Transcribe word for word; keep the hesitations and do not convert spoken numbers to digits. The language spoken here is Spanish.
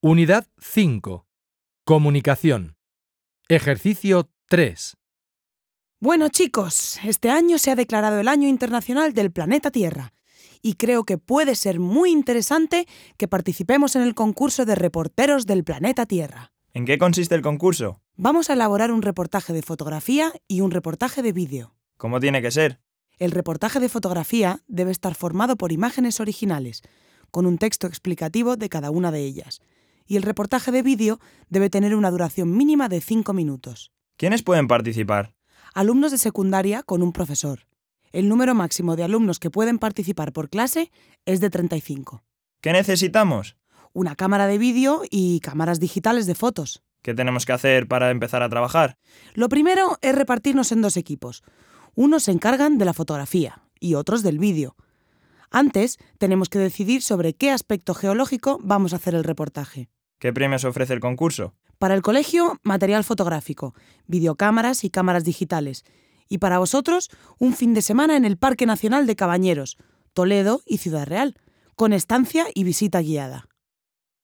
Unidad cinco. Comunicación. Ejercicio tres. Bueno, chicos, este año se ha declarado el Año Internacional del Planeta Tierra y creo que puede ser muy interesante que participemos en el concurso de reporteros del planeta Tierra. ¿En qué consiste el concurso? Vamos a elaborar un reportaje de fotografía y un reportaje de vídeo. ¿Cómo tiene que ser? El reportaje de fotografía debe estar formado por imágenes originales, con un texto explicativo de cada una de ellas. Y el reportaje de vídeo debe tener una duración mínima de cinco minutos. ¿Quiénes pueden participar? Alumnos de secundaria con un profesor. El número máximo de alumnos que pueden participar por clase es de treinta y cinco. ¿Qué necesitamos? Una cámara de vídeo y cámaras digitales de fotos. ¿Qué tenemos que hacer para empezar a trabajar? Lo primero es repartirnos en dos equipos. Unos se encargan de la fotografía y otros del vídeo. Antes, tenemos que decidir sobre qué aspecto geológico vamos a hacer el reportaje. ¿Qué premios ofrece el concurso? Para el colegio, material fotográfico, videocámaras y cámaras digitales. Y para vosotros, un fin de semana en el Parque Nacional de Cabañeros, Toledo y Ciudad Real, con estancia y visita guiada.